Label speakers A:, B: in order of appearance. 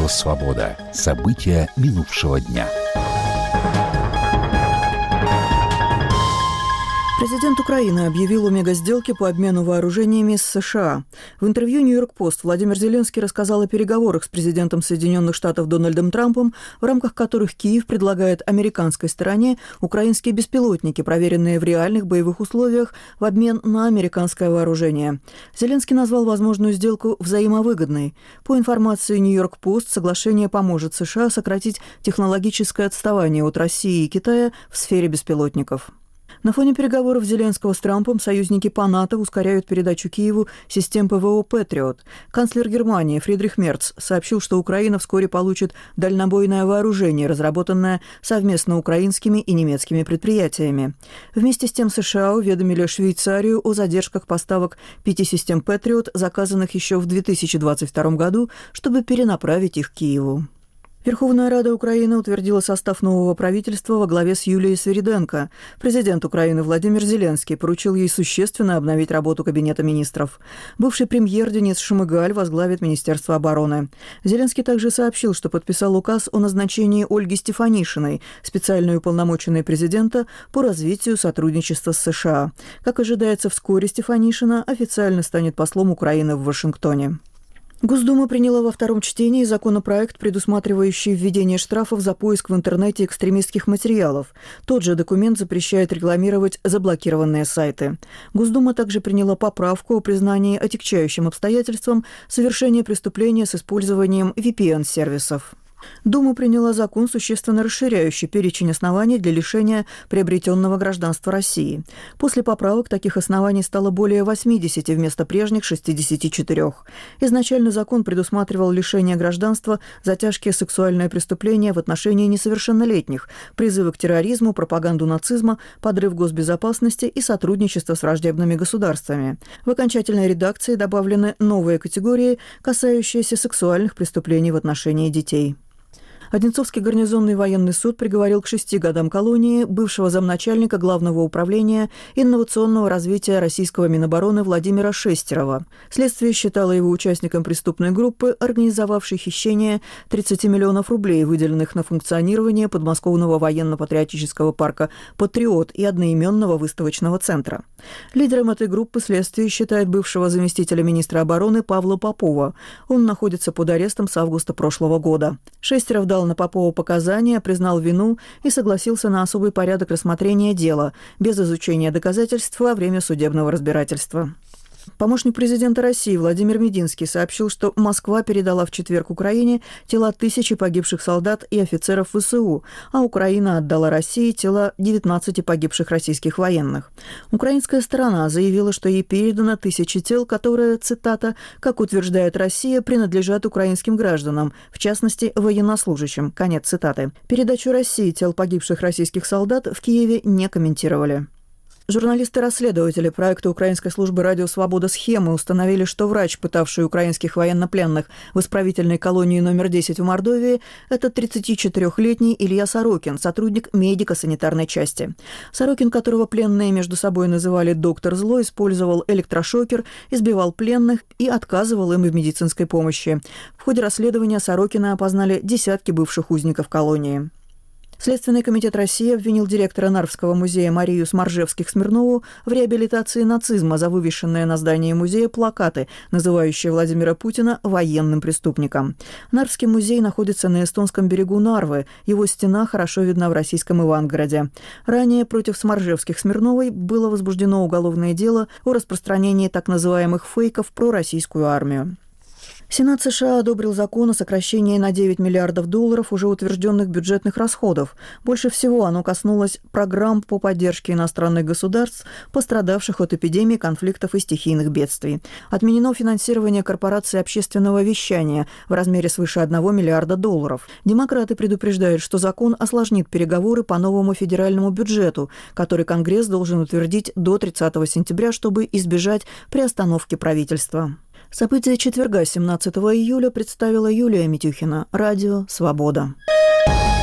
A: Радио «Свобода». События минувшего дня.
B: Президент Украины объявил о мегасделке по обмену вооружениями с США. В интервью «Нью-Йорк Пост» Владимир Зеленский рассказал о переговорах с президентом Соединенных Штатов Дональдом Трампом, в рамках которых Киев предлагает американской стороне украинские беспилотники, проверенные в реальных боевых условиях, в обмен на американское вооружение. Зеленский назвал возможную сделку взаимовыгодной. По информации «Нью-Йорк Пост», соглашение поможет США сократить технологическое отставание от России и Китая в сфере беспилотников. На фоне переговоров Зеленского с Трампом союзники по НАТО ускоряют передачу Киеву систем ПВО «Патриот». Канцлер Германии Фридрих Мерц сообщил, что Украина вскоре получит дальнобойное вооружение, разработанное совместно украинскими и немецкими предприятиями. Вместе с тем США уведомили Швейцарию о задержках поставок 5 систем «Патриот», заказанных еще в 2022 году, чтобы перенаправить их к Киеву. Верховная Рада Украины утвердила состав нового правительства во главе с Юлией Свириденко. Президент Украины Владимир Зеленский поручил ей существенно обновить работу Кабинета министров. Бывший премьер Денис Шмыгаль возглавит Министерство обороны. Зеленский также сообщил, что подписал указ о назначении Ольги Стефанишиной, специальной уполномоченной президента по развитию сотрудничества с США. Как ожидается, вскоре Стефанишина официально станет послом Украины в Вашингтоне. Госдума приняла во втором чтении законопроект, предусматривающий введение штрафов за поиск в интернете экстремистских материалов. Тот же документ запрещает рекламировать заблокированные сайты. Госдума также приняла поправку о признании отягчающим обстоятельством совершения преступления с использованием VPN-сервисов. Дума приняла закон, существенно расширяющий перечень оснований для лишения приобретенного гражданства России. После поправок таких оснований стало более 80 вместо прежних 64. Изначально закон предусматривал лишение гражданства за тяжкие сексуальные преступления в отношении несовершеннолетних, призывы к терроризму, пропаганду нацизма, подрыв госбезопасности и сотрудничество с враждебными государствами. В окончательной редакции добавлены новые категории, касающиеся сексуальных преступлений в отношении детей. Одинцовский гарнизонный военный суд приговорил к 6 годам колонии бывшего замначальника Главного управления инновационного развития российского Минобороны Владимира Шестерова. Следствие считало его участником преступной группы, организовавшей хищение 30 миллионов рублей, выделенных на функционирование подмосковного военно-патриотического парка «Патриот» и одноименного выставочного центра. Лидером этой группы следствие считает бывшего заместителя министра обороны Павла Попова. Он находится под арестом с августа прошлого года. Шестеров дал на Попова показания, признал вину и согласился на особый порядок рассмотрения дела, без изучения доказательств во время судебного разбирательства. Помощник президента России Владимир Мединский сообщил, что Москва передала в четверг Украине тела 1000 погибших солдат и офицеров ВСУ, а Украина отдала России тела 19 погибших российских военных. Украинская сторона заявила, что ей передано 1000 тел, которые, цитата, «как утверждает Россия, принадлежат украинским гражданам, в частности, военнослужащим». Конец цитаты. Передачу России тел погибших российских солдат в Киеве не комментировали. Журналисты-расследователи проекта Украинской службы «Радио Свобода» «Схемы» установили, что врач, пытавший украинских военнопленных в исправительной колонии номер 10 в Мордовии, это 34-летний Илья Сорокин, сотрудник медико-санитарной части. Сорокин, которого пленные между собой называли «доктор зло», использовал электрошокер, избивал пленных и отказывал им в медицинской помощи. В ходе расследования Сорокина опознали десятки бывших узников колонии. Следственный комитет России обвинил директора Нарвского музея Марию Сморжевских-Смирнову в реабилитации нацизма за вывешенные на здании музея плакаты, называющие Владимира Путина военным преступником. Нарвский музей находится на эстонском берегу Нарвы. Его стена хорошо видна в российском Ивангороде. Ранее против Сморжевских-Смирновой было возбуждено уголовное дело о распространении так называемых фейков про российскую армию. Сенат США одобрил закон о сокращении на $9 миллиардов уже утвержденных бюджетных расходов. Больше всего оно коснулось программ по поддержке иностранных государств, пострадавших от эпидемий, конфликтов и стихийных бедствий. Отменено финансирование корпораций общественного вещания в размере свыше $1 миллиарда. Демократы предупреждают, что закон осложнит переговоры по новому федеральному бюджету, который Конгресс должен утвердить до 30 сентября, чтобы избежать приостановки правительства. События четверга, 17 июля, представила Юлия Митюхина. Радио «Свобода».